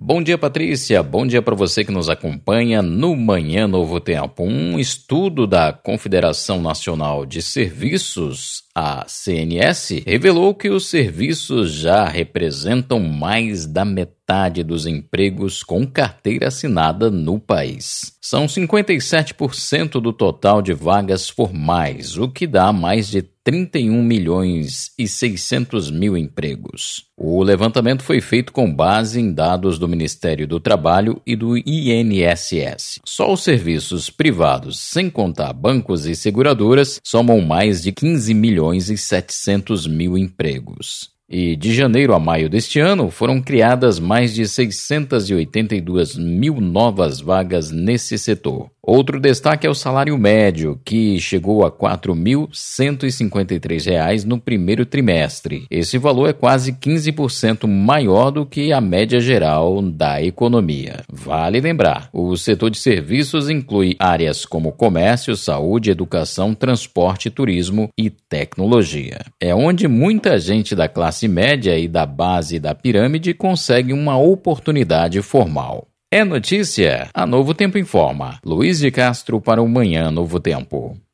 Bom dia, Patrícia. Bom dia para você que nos acompanha no Manhã Novo Tempo. Um estudo da Confederação Nacional de Serviços, a CNS, revelou que os serviços já representam mais da metade dos empregos com carteira assinada no país. São 57% do total de vagas formais, o que dá mais de 31 milhões e 600 mil empregos. O levantamento foi feito com base em dados do Ministério do Trabalho e do INSS. Só os serviços privados, sem contar bancos e seguradoras, somam mais de 15 milhões e 700 mil empregos. E de janeiro a maio deste ano, foram criadas mais de 682 mil novas vagas nesse setor. Outro destaque é o salário médio, que chegou a R$ 4.153 no primeiro trimestre. Esse valor é quase 15% maior do que a média geral da economia. Vale lembrar, o setor de serviços inclui áreas como comércio, saúde, educação, transporte, turismo e tecnologia. É onde muita gente da classe média e da base da pirâmide consegue uma oportunidade formal. É notícia? A Novo Tempo informa. Luiz de Castro para o Manhã Novo Tempo.